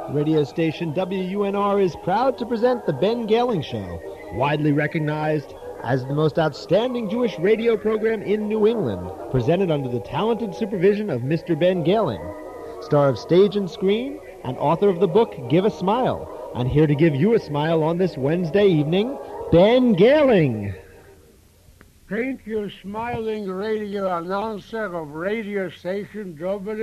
Radio station WUNR is proud to present the Ben Galen Show, widely recognized as the most outstanding Jewish radio program in New England, presented under the talented supervision of Mr. Ben Galen, star of stage and screen, and author of the book Give a Smile. And here to give you a smile on this Wednesday evening, Ben Galen. Thank you, smiling radio announcer of radio station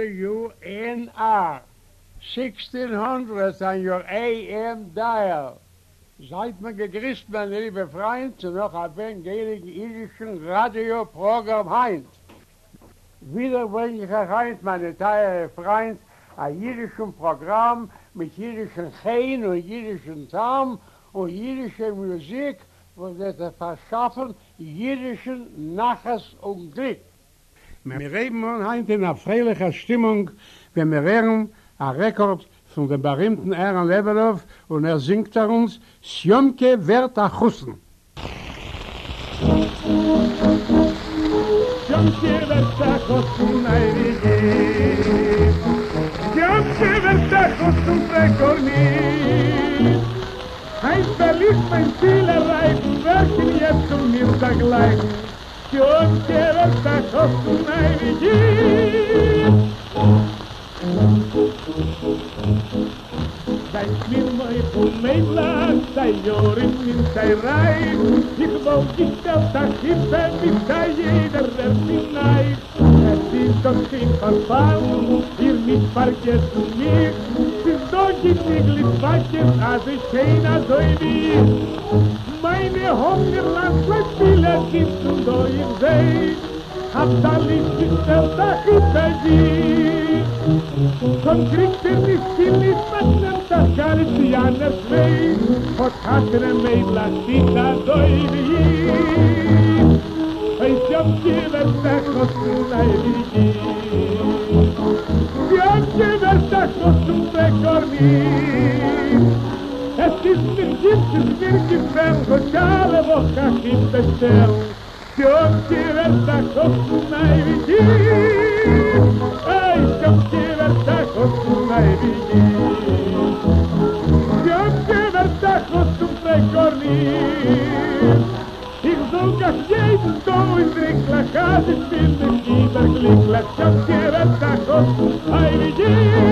WNR. 1600 on your AM dial. Seid mir gegrüßt, meine liebe Freunde, zu noch ein wenig jüdischen Radioprogramm Heinz. Wieder bringe ich euch Heinz, meine teure Freunde, ein jüdischen Programm mit jüdischen Chein und jüdischen Tam und jüdischer Musik, wo sie verschaffen jüdischen Nachas und Glück. Wir reden heute in einer freilichen Stimmung, wenn wir hören, ein Rekord von dem berühmten Aaron Lebelow und singt uns Sjomke wird a Chussen. Sjomke wird a Chussen, Sjomke wird a Chussen, Prekorni. Heißt verliebt mein Ziel erreichen, werken jetzt mir zugleich. Sjomke wird a Chussen, Sei mir mein Meidler, sei Jorin in sei Reich. Ich wollte dich auf der Kippe, mit sei jeder Versinneid. Es ist doch kein Verfall, ihr nicht vergessen mich. Sind doch die Niglitzwachen, also keiner so wie ich. Meine Hungerlandschlagspieler gibt und euch seht. Habt alles gestellt, ach ich bei sie. Kon kriegt nicht viel, nicht was das Karisianer Schwein. Hat hatere Mädler, die da so wie ich. Ich hab gewählt, das Kosten wie ich. Ich hab gewählt, das Kosten Es ist mir gibt es mir gefällt, und alle Woche gibt es bestellt. Ich hab gewählt, das Kosten wie ich. Ich hab gewählt, das Kosten wie ich. Ich hab gewählt, das Kosten Ich soll gar jeden Tag in Drinklachase spielen, den Kieberglücklich. Ich hab gewählt, das Kosten wie ich.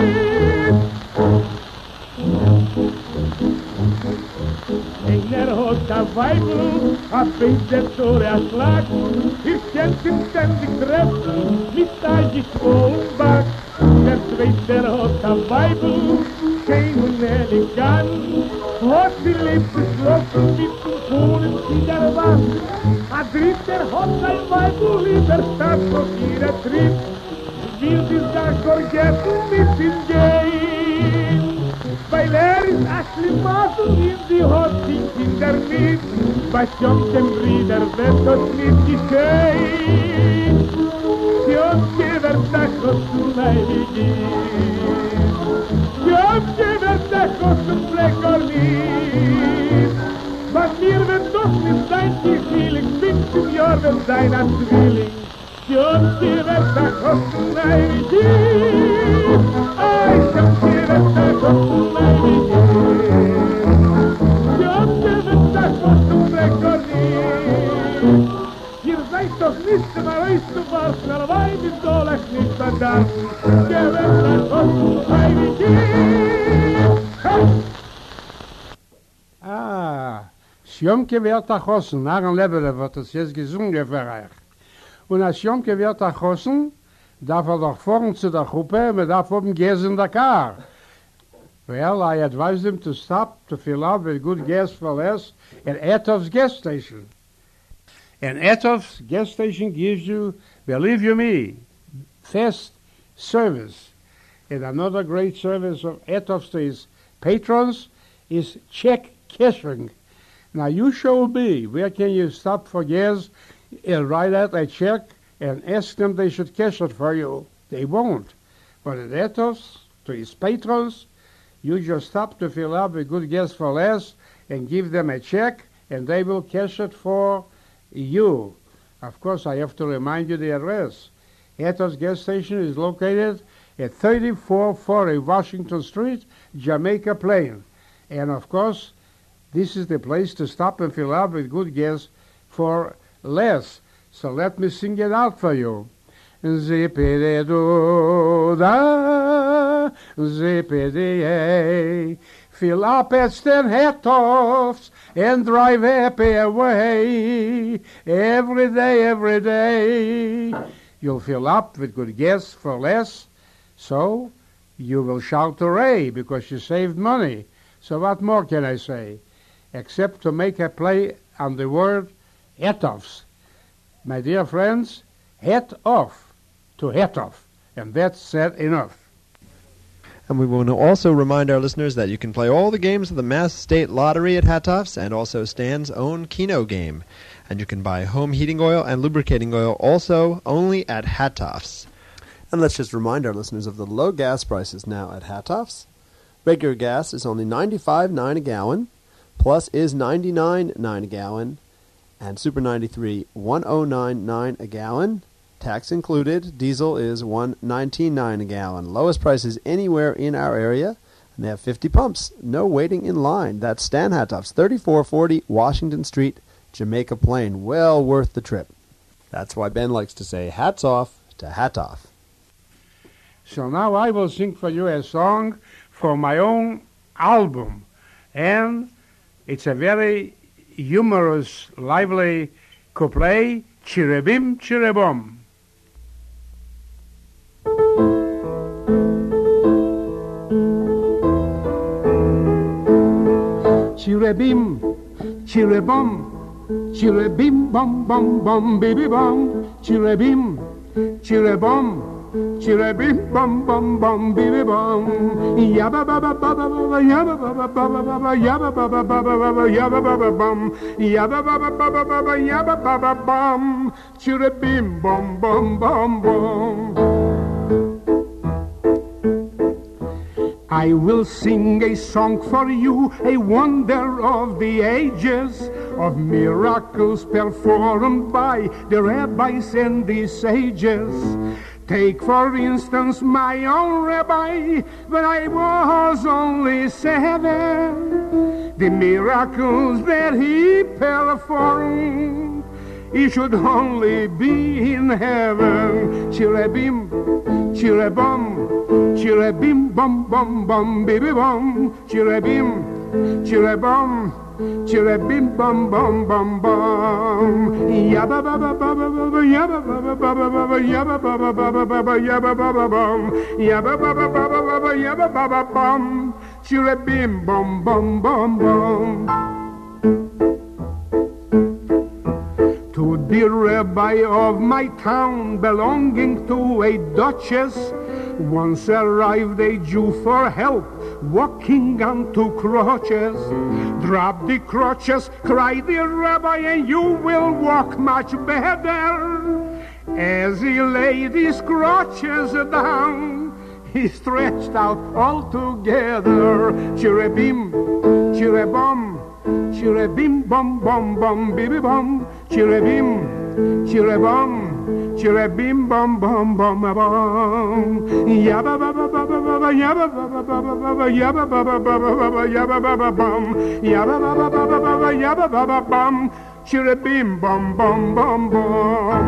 Einer hat ein Weibel, ein Pinter zur Erschlag. Ich kennt ihn ständig treffen, mit Eich und Back. Der Zweiter hat ein Weibel, kein und elegant. Hat sie lebt geschlossen mit dem Kohlen in der Wand. Ein Dritter hat ein Weibel in der Stadt, wo jeder trifft. Will sie das Gorgetten mit ihm gehen. Weil ist Aschlimatel in die hat die Kinder mit. Bei Sjomken Brüder wird das nicht geschehen. Sjomke wird das Kosten heilig. Sjomke wird das Kosten Fleckornis. Was mir wird doch nicht sein, die Schilling, 15 Jahre wird sein als Zwilling. Sjomke wird das Kosten heilig. Sjomke wird das Kosten heilig. Sjomke wird das Kosten Fleckornis. Ihr seid doch nicht mehr euch zu warten, aber wein ist soll euch nicht verdanken. Sjomke wird das Kosten heilig. Sjomke wird a Chossen, Aaron Lebelow wird das jetzt gesungen für euch. Und als Sjomke wird a Chossen, darf doch vorn zu der Gruppe, man darf oben gas in der car. Well, I advised him to stop to fill up with good gas for less at Etov's gas station. And Etov's gas station gives you, believe you me, fast service. And another great service of Etov's to his patrons is check cashing. Now you show me, where can you stop for gas and write out a check and ask them they should cash it for you? They won't. But at Etov's, to his patrons, you just stop to fill up with good gas for less and give them a check and they will cash it for you. Of course, I have to remind you the address. Etov's gas station is located at 3440 Washington Street, Jamaica Plain. And of course, this is the place to stop and fill up with good gas for less. So let me sing it out for you. Zippity-doo-da, zippity-yay. Fill up at Stan Hatoff's and drive happy away. Every day, every day. You'll fill up with good gas for less. So you will shout hooray because you saved money. So what more can I say? Except to make a play on the word Hatoff's. My dear friends, hat off to Hatoff. And that's said enough. And we want to also remind our listeners that you can play all the games of the Mass State Lottery at Hatoff's and also Stan's own Keno game. And you can buy home heating oil and lubricating oil also only at Hatoff's. And let's just remind our listeners of the low gas prices now at Hatoff's. Regular gas is only $95.9 a gallon, plus is $99.9 a gallon, and Super 93 $109.9 a gallon. Tax included. Diesel is $119.9 a gallon. Lowest prices anywhere in our area, and they have 50 pumps. No waiting in line. That's Stan Hatoff's, 3440 Washington Street, Jamaica Plain. Well worth the trip. That's why Ben likes to say hats off to Hatoff. So now I will sing for you a song for my own album. And it's a very humorous, lively couplet, Chiribim, Chiribom. Chiribim, Chiribom, Chiribim, bom, bom, bom, baby bom, Chiribim, Chiribom. Chiribim bum bum bum bibi bum yabba baba baba baba yabba baba baba baba yabba baba baba baba yabba baba bum yabba baba baba baba yabba baba bum chiribim bum bum bum bum. I will sing a song for you, a wonder of the ages, of miracles performed by the rabbis and the sages. Take, for instance, my own rabbi, when I was only 7. The miracles that he performed, he should only be in heaven. Chiribim, chiribom, chiribim, bum, bum, bum, baby bum, chiribim, chiribom. Chiribim bum bum bum bum yabba baba baba baba yabba baba baba baba yabba baba baba baba yabba baba bum yabba baba baba baba yabba baba bum chiribim bum bum bum bum. To the rabbi of my town, belonging to a duchess, once arrived a Jew for help, walking on 2 crutches. Drop the crutches, cried the rabbi, and you will walk much better. As he laid his crutches down, he stretched out all together. Chiribim, chiribom, chiribim bum bum bum bibi bum, chiribim, chiribom. Chiribim bum bum bum bum yabba baba baba baba yabba baba baba baba yabba baba baba baba yabba baba bum yabba baba baba baba yabba baba bum chiribim bum bum bum bum.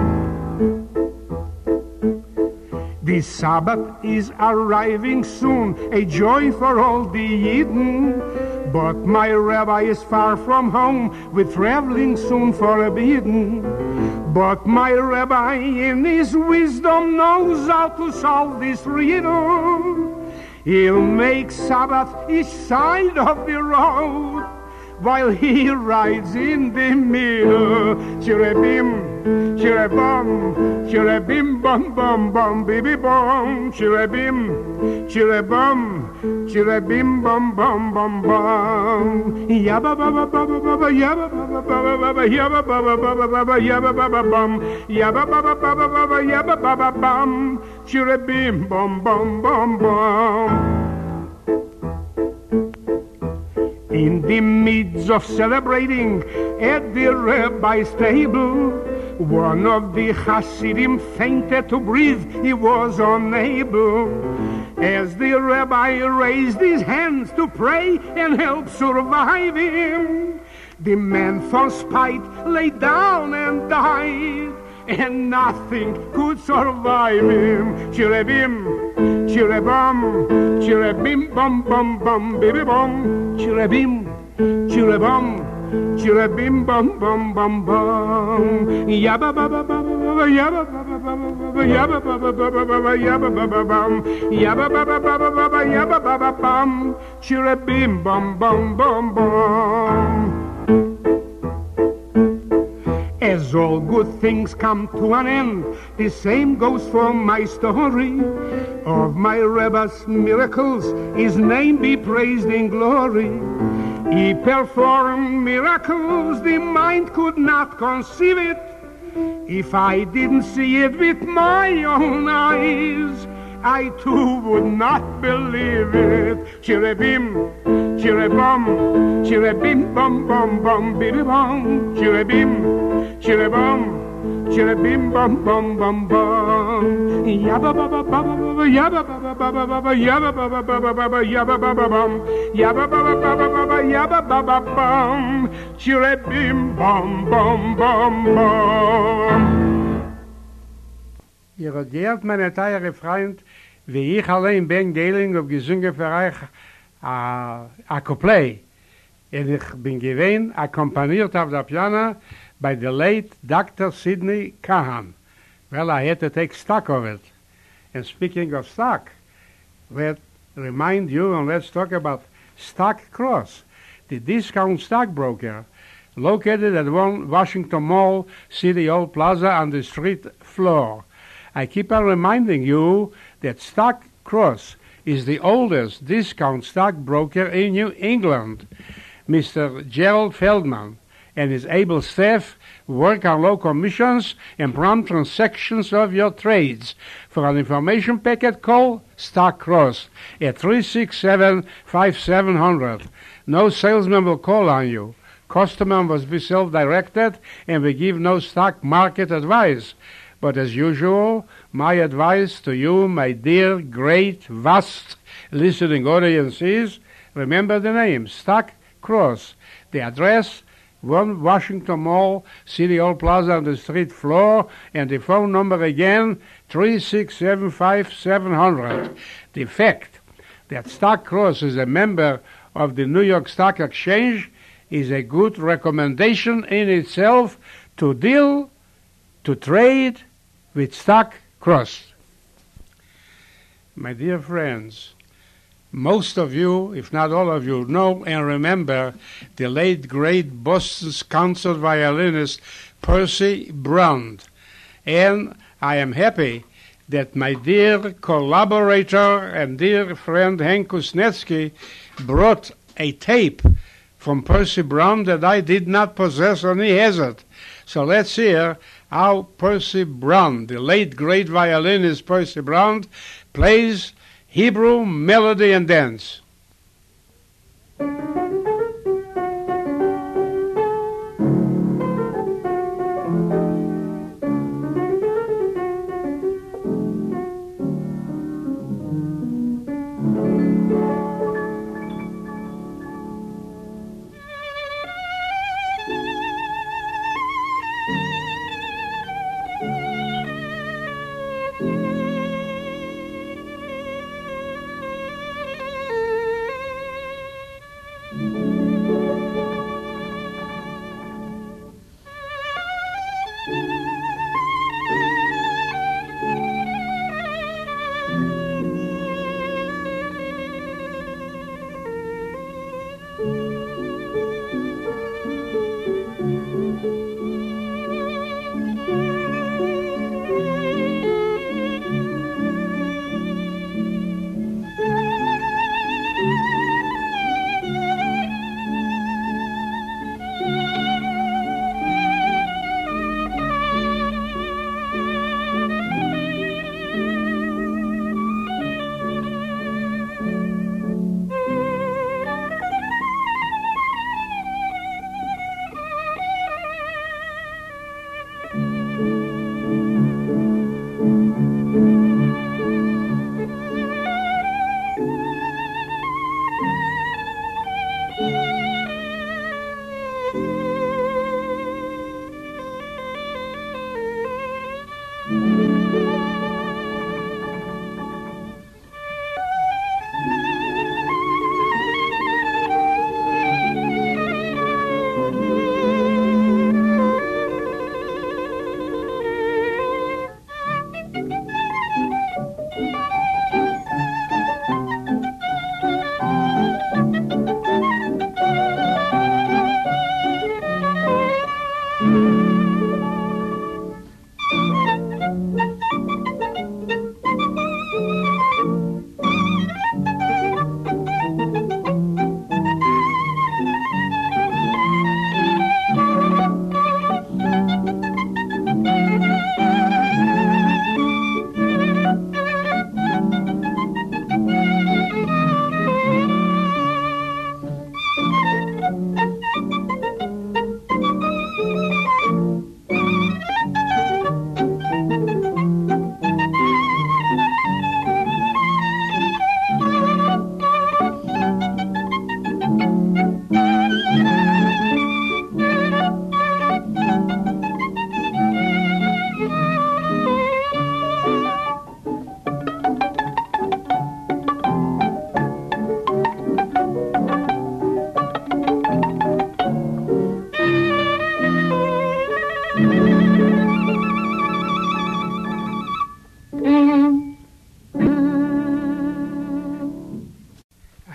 The Sabbath is arriving soon, a joy for all the Eden. But my rabbi is far from home, with traveling soon forbidden. But my rabbi in his wisdom knows how to solve this riddle. He'll make Sabbath each side of the road, while he rides in the middle. Chiribim, chiribom, chiribim bum bum bum bibi bum, chiribim, chiribom, chiribim bum bum bum bum yabba baba baba baba yabba baba baba baba yabba baba baba baba yabba baba bum yabba baba baba baba yabba baba bum chiribim bum bum bum bum. In the midst of celebrating at the rabbi's table, One of the Hasidim fainted to breathe, he was unable. As the rabbi raised his hands to pray and help survive him, the man for spite lay down and died, and nothing could survive him. Chirabim, chirabam, chirabim, bum, bum, bum, baby bum, chirabim, chirabam, chirabim, bum, bum, bum, bum, yabba, baba, baba, yabba, baba, baba, yabba, baba, baba, yabba, baba, bum, yabba, baba, baba, yabba, baba, bum, chirabim, bum, bum, bum, bum. As all good things come to an end, the same goes for my story. Of my Rebbe's miracles, his name be praised in glory. He performed miracles, the mind could not conceive it. If I didn't see it with my own eyes, I too would not believe it. Chirabim, chirabum, chirabim, bum, bum, bum, biddy bum, chirabim, chirabum, chirabim, bum, bum, bum, bum, yabba, baba, baba, yabba, baba, baba, baba, yabba, baba, baba, baba, yabba, baba, bum, yabba, baba, baba, baba, yabba, baba, bum, chirabim, bum, bum, bum, bum. Ihr gehört meine teure Freund, wie ich allein Ben Gehling auf gesungen für euch a Couplet. Und ich bin gewesen, akkompaniert auf der Piano by the late Dr. Sidney Kahan. Well, I had to take stock of it. And speaking of stock, let's remind you and let's talk about Stock Cross, the discount stockbroker located at 1 Washington Mall, City Hall Plaza on the street floor. I keep on reminding you that Stock Cross is the oldest discount stockbroker in New England. Mr. Gerald Feldman and his able staff work on low commissions and prompt transactions of your trades. For an information packet, call Stock Cross at 367-5700. No salesman will call on you. Customer must be self-directed, and we give no stock market advice. But as usual, my advice to you, my dear, great, vast listening audience is, remember the name, Stock Cross. The address, 1 Washington Mall, City Hall Plaza on the street floor, and the phone number again, 367-5700. The fact that Stock Cross is a member of the New York Stock Exchange is a good recommendation in itself to deal, to trade with Stock Cross. My dear friends, most of you, if not all of you, know and remember the late great Boston's concert violinist Percy Brund. And I am happy that my dear collaborator and dear friend Henk Kuznetsky brought a tape from Percy Brund that I did not possess, and he has it. So let's hear how Percy Brund, the late great violinist Percy Brund, plays Hebrew melody and dance.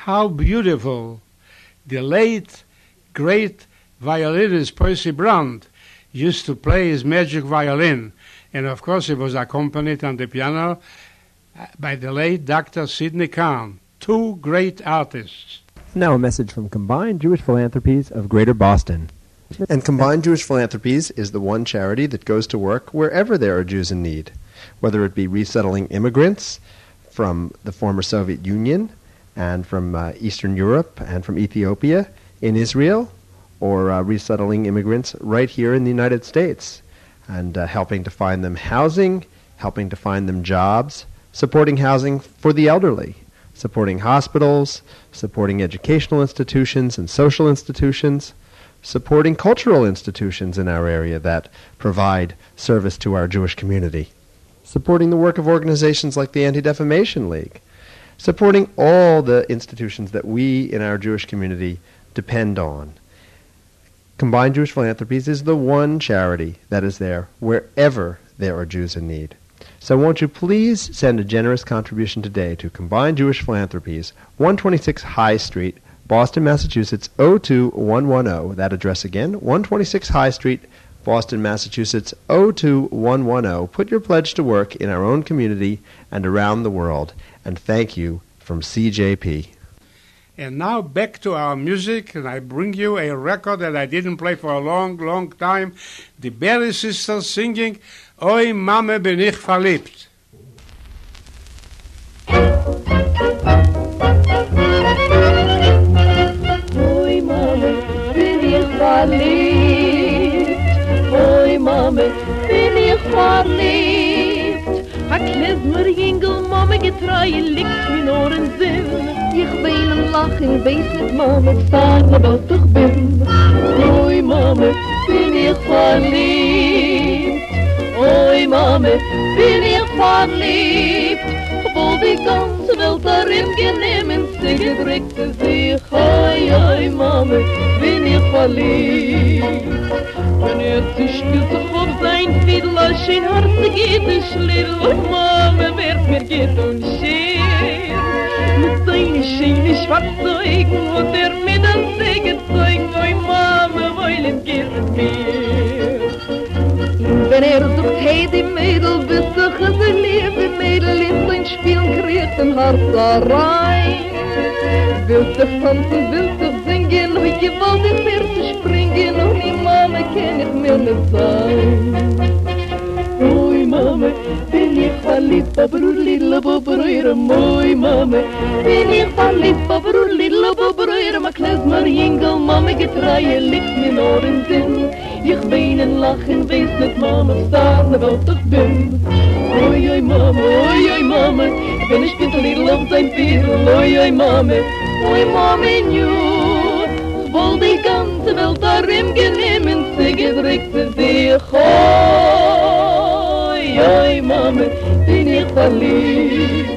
how beautiful the late, great violinist Percy Brand used to play his magic violin. And of course, it was accompanied on the piano by the late Dr. Sidney Kahn, two great artists. Now a message from Combined Jewish Philanthropies of Greater Boston. And Combined Jewish Philanthropies is the one charity that goes to work wherever there are Jews in need, whether it be resettling immigrants from the former Soviet Union and from Eastern Europe and from Ethiopia in Israel, or resettling immigrants right here in the United States, and helping to find them housing, helping to find them jobs, supporting housing for the elderly, supporting hospitals, supporting educational institutions and social institutions, supporting cultural institutions in our area that provide service to our Jewish community, supporting the work of organizations like the Anti-Defamation League, supporting all the institutions that we in our Jewish community depend on. Combined Jewish Philanthropies is the one charity that is there wherever there are Jews in need. So won't you please send a generous contribution today to Combined Jewish Philanthropies, 126 High Street, Boston, Massachusetts, 02110. That address again, 126 High Street, Boston, Massachusetts, 02110. Put your pledge to work in our own community and around the world. And thank you from CJP. And now back to our music, and I bring you a record that I didn't play for a long, long time. The Berry Sisters singing, Oi Mame bin ich verliebt. Oi Mame bin ich verliebt, Oi Mame bin ich verliebt. A klezmer jingel Mame getreue liegt min oren Sinn. Ich wein und lach und weiß nicht Mame, sag mir was ich bin. Oi Mame bin ich verliebt, Oi Mame bin ich verliebt. Obwohl die ganze Welt darin genehmen, sie gedrückte sich. Oi, oi Mame bin ich verliebt. Wenn sich sich auf sein Fiedel als schön herzig jüdisch Lied, oi Mame wird mir geht und schön. Mit seinen schönen schwarzen Augen und mit den Segen zeigen, oi Mame wollen geht mir. Wenn sucht, hey die Mädel, bis sich es liebe Mädel in sein Spielen kriegt ein Herz rein. Will sich tanzen, will sich singen, oi gewollt in mir zu springen, und die Mama kann ich mir nicht sein. Oi Mama, bin ich verliebt, aber lidle bobröyrem, oi Mama, bin ich verliebt, aber lidle bobröyrem, a klezmer jingel, Mama getreue, liegt min oren Sinn. Ich wein und lach und weiß nicht, Mama, sag mir, was ich bin. Oi, oi Mama, wenn ich bin lidl auf sein Fiedel, oi Mama, nu. Wohl die ganze Welt darin genehmen, sie gedrückt sich. Oi, Mama, bin ich verliebt.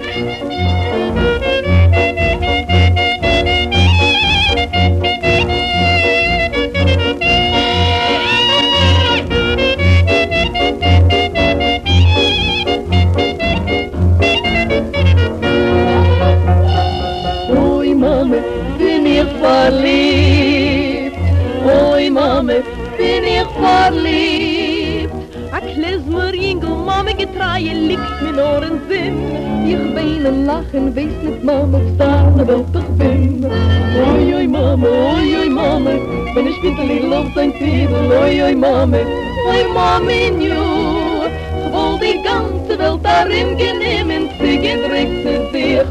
Oi, Mama, bin ich verliebt. Oi, Mama, bin ich verliebt. A klezmer jingel, Mama getreue, liegt min oren Sinn. Ich wein und lach und weiß nicht, Mama, sag mir, was ich bin. Oi, Mama, wenn ich bin lidl auf sein Fiedel, oi, Mama, nu. Wohl die ganze Welt darin genehmen, sie gedrückt sich.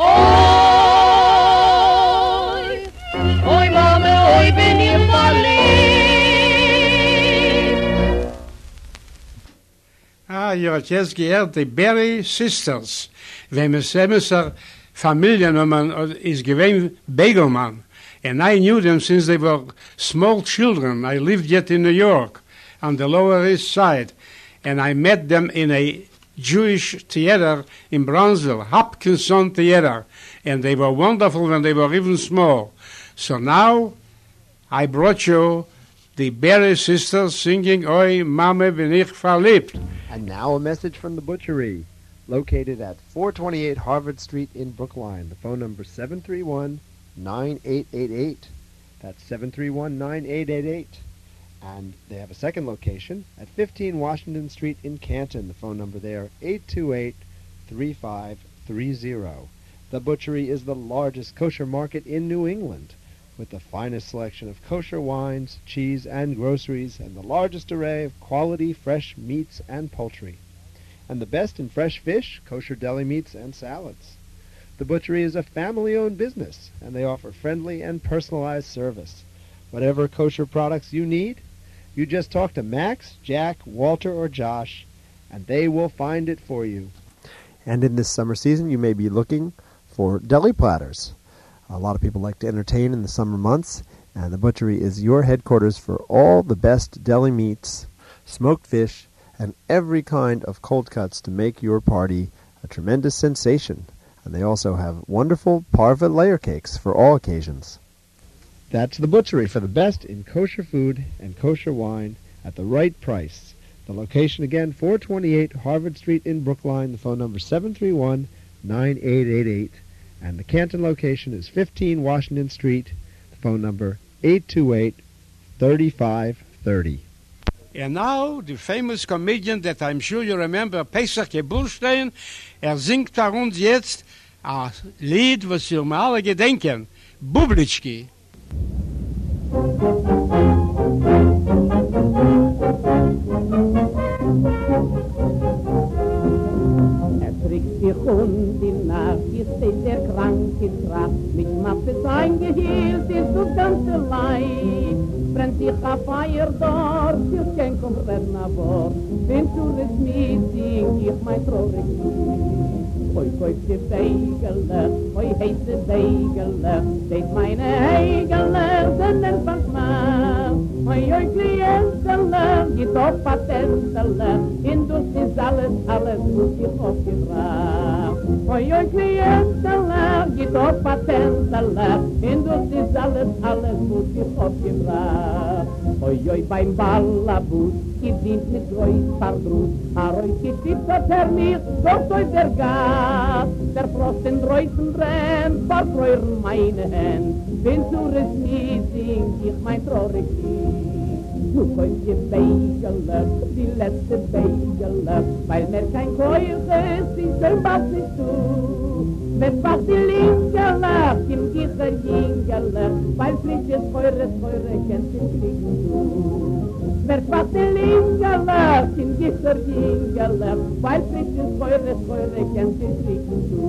Oi, Mama, oi, bin ich verliebt. Ihr habt jetzt gehört, die Berry Sisters. Wenn man Semeser Familiennummer ist gewesen, Begelman. And I knew them since they were small children. I lived yet in New York, on the Lower East Side. And I met them in a Jewish theater in Bronzeville, Hopkinson Theater. And they were wonderful when they were even small. So now I brought you the Berry Sisters singing Oi Mame bin ich verliebt. And now a message from the butchery. located at 428 Harvard Street in Brookline. The phone number is 731-9888. That's 731-9888. And they have a second location at 15 Washington Street in Canton. The phone number there, 828-3530. The Butchery is the largest kosher market in New England, with the finest selection of kosher wines, cheese, and groceries, and the largest array of quality fresh meats and poultry, and the best in fresh fish, kosher deli meats, and salads. The Butchery is a family-owned business, and they offer friendly and personalized service. Whatever kosher products you need, you just talk to Max, Jack, Walter, or Josh, and they will find it for you. And in this summer season, you may be looking for deli platters. A lot of people like to entertain in the summer months, and the Butchery is your headquarters for all the best deli meats, smoked fish, and every kind of cold cuts to make your party a tremendous sensation. And they also have wonderful parva layer cakes for all occasions. That's the Butchery for the best in kosher food and kosher wine at the right price. The location again, 428 Harvard Street in Brookline. The phone number 731-9888. And the Canton location is 15 Washington Street. The phone number 828-3530. And now, the famous comedian that I'm sure you remember, Pesach Gebulstein, singt uns jetzt ein Lied, was wir mal alle gedenken, Bublitschki. Trägt sich die Nacht, ist der kranke Tracht, mit Mappes eingehielt ist das ganze Leid. Brennt sich ein Feier dort, ich kein komplett nach Bord, wenn du es mir sing, ich mein traurig Lied. Hoi kauft die Beigele, hoi heiße Beigele, seht meine Heigele, sind ein Verschmaß. Hoi Klientele, geht auf Patentele, Indus ist alles muss ich aufgebracht. Hoi Klientele, geht auf Patentele, Indus ist alles muss ich aufgebracht. Hoi beim Ballabus, gedient mit Reus Pardrus, Aroi getippt hat mich, doch euch der Gas, der Frost in Reusen brennt, verfreuern meine Hände, wenn du es nie singst, ich mein traurig Lied. Nu kommt die Beigele, die letzte Beigele, weil mir kein Keuche ist, ich soll was nicht tun. Mit was die Linkele, im Gicher Jingele, weil frisches Feure kennt den Kriegen du. Wer was die Linkele, im Gicher Jingele, weil frisches Feure kennt den Kriegen du.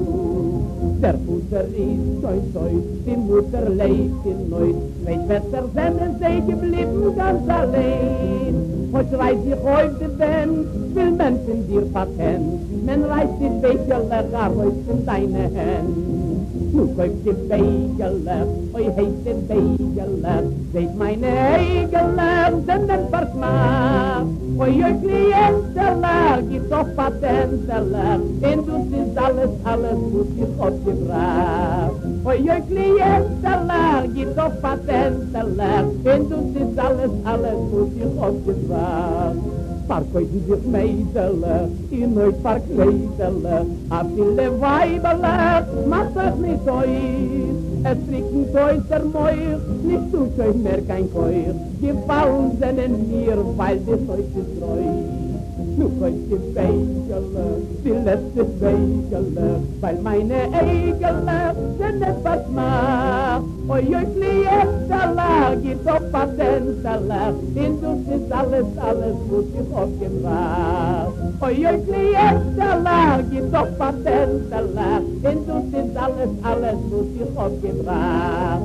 Der Futter ist toi, die Mutter lebt in Neut, zwei Schwester sind sie geblieben ganz allein. Heute reißt sich heute Ben, will Menschen dir Patent, man reißt die Beigele, gar heute in deine Hände. Nu kauft die Beigele, oi heißt die Beigele, seht meine Eigele, sind ein Verschmaß. Oi Klientele, gibt auf Patentele, denn du siehst alles muss ich aufgebracht. Oi Klientele, gibt auf Patentele, denn du siehst alles muss ich aufgebracht. Parkoiden sich Meidele, in euch Parkleidele, a viele Weibele, macht euch nicht euch. Es trinken euch der Meuch, nicht tut euch mehr kein Keuch, gefallen sind mir, weil das euch ist treu. Nu kommt die Beigele, die letzte Beigele, weil meine Eigele sind etwas macht. Oi Klientele, gibt auf Patentele, Indus ist alles muss ich aufgebracht. Oi Klientele, gibt auf Patentele, Indus ist alles muss ich aufgebracht.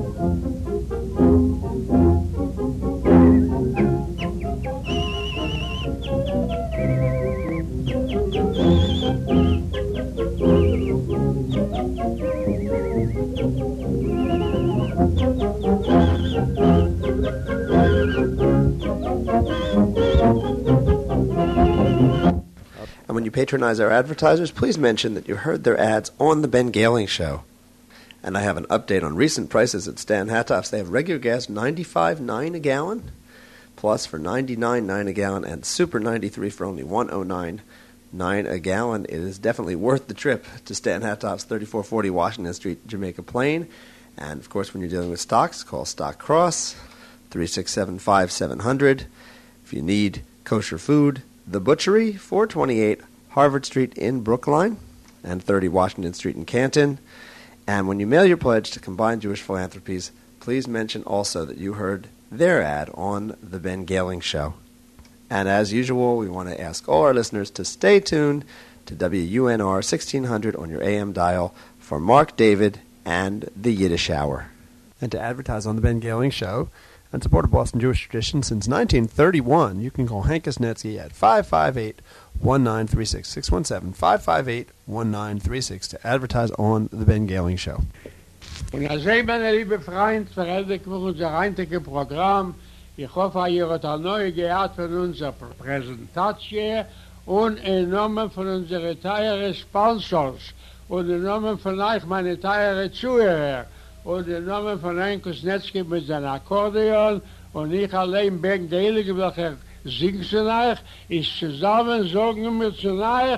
And when you patronize our advertisers, please mention that you heard their ads on The Ben Gailing Show. And I have an update on recent prices at Stan Hatoff's. They have regular gas $95.9 a gallon, plus for $99.9 a gallon, and Super 93 for only $109. $9 a gallon, it is definitely worth the trip to Stan Hattoff's 3440 Washington Street, Jamaica Plain. And, of course, when you're dealing with stocks, call Stock Cross, 367-5700. If you need kosher food, The Butchery, 428 Harvard Street in Brookline, and 30 Washington Street in Canton. And when you mail your pledge to Combined Jewish Philanthropies, please mention also that you heard their ad on The Ben Galing Show. And as usual, we want to ask all our listeners to stay tuned to WUNR 1600 on your AM dial for Mark David and the Yiddish Hour. And to advertise on The Ben Galing Show and support a Boston Jewish tradition since 1931, you can call Hank Osnetsky at 558-1936, 617-558-1936 to advertise on The Ben Galing Show. Und als meine liebe Freund, verhältlich für unser heutige Programm, ich hoffe, ihr habt eine neue gehört von unserer Präsentation und in Namen von unseren teuren Sponsors und in Namen von euch, meine teuren Zuhörer und in Namen von Henk Osnetsky mit seinem Akkordeon und ich allein bin derjenige, welcher singt zu euch, ist zusammen, sagen wir zu euch,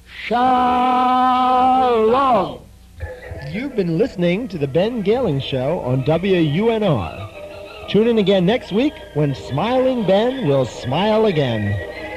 Shalom! You've been listening to The Ben Galing Show on WUNR. Tune in again next week when Smiling Ben will smile again.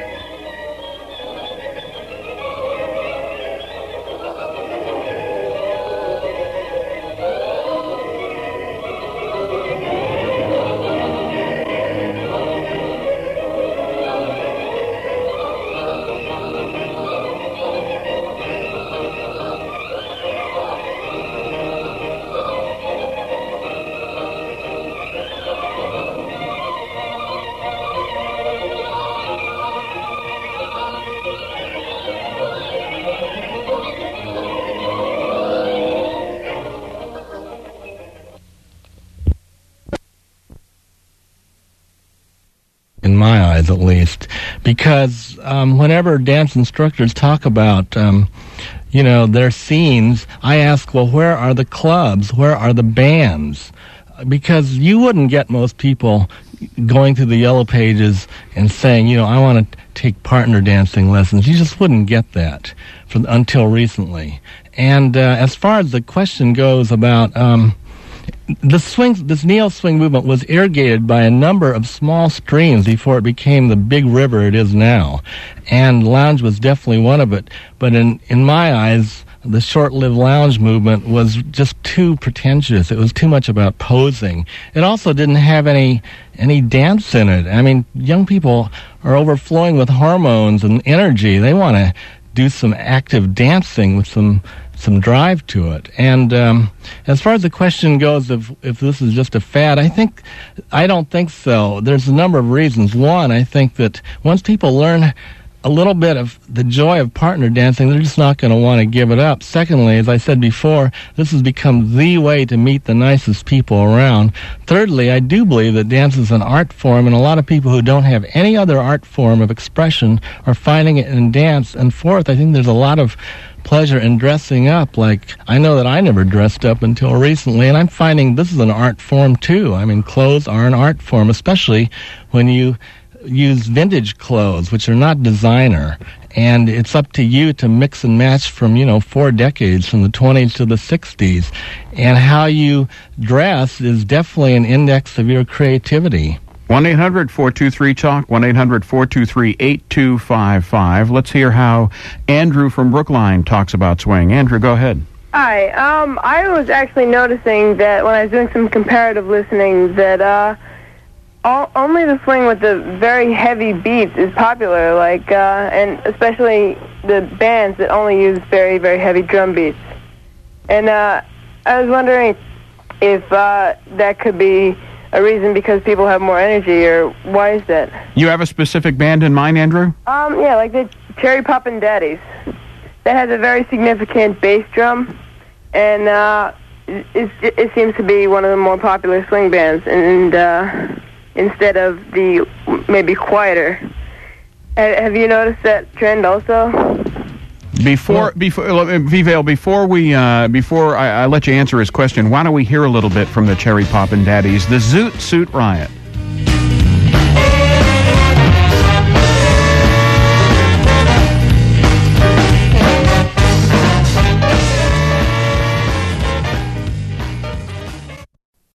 In my eyes, at least, because whenever dance instructors talk about, their scenes, I ask, well, where are the clubs? Where are the bands? Because you wouldn't get most people going through the Yellow Pages and saying, I want to take partner dancing lessons. You just wouldn't get that until recently. And as far as the question goes about this neo swing movement was irrigated by a number of small streams before it became the big river it is now, and lounge was definitely one of it. But in my eyes, the short-lived lounge movement was just too pretentious. It was too much about posing. It also didn't have any dance in it. I mean, young people are overflowing with hormones and energy. They want to do some active dancing with some drive to it. And as far as the question goes if this is just a fad, I don't think so. There's a number of reasons. One, I think that once people learn a little bit of the joy of partner dancing, they're just not going to want to give it up. Secondly, as I said before, this has become the way to meet the nicest people around. Thirdly, I do believe that dance is an art form, and a lot of people who don't have any other art form of expression are finding it in dance. And fourth, I think there's a lot of pleasure in dressing up. Like, I know that I never dressed up until recently, and I'm finding this is an art form too. I mean, clothes are an art form, especially when you use vintage clothes, which are not designer, and it's up to you to mix and match from 4 decades, from the 20s to the 60s, and how you dress is definitely an index of your creativity. 1-800-423-TALK, 1-800-423-8255. Let's hear how Andrew from Brookline talks about swing. Andrew, go ahead. Hi. I was actually noticing that when I was doing some comparative listening that only the swing with the very heavy beats is popular, and especially the bands that only use very, very heavy drum beats. And I was wondering if that could be a reason because people have more energy, or why is that? You have a specific band in mind, Andrew? Yeah, like the Cherry Poppin' Daddies. That has a very significant bass drum, and it seems to be one of the more popular swing bands, and instead of the maybe quieter. Have you noticed that trend also? Before I let you answer his question, why don't we hear a little bit from the Cherry Poppin' Daddies, the Zoot Suit Riot?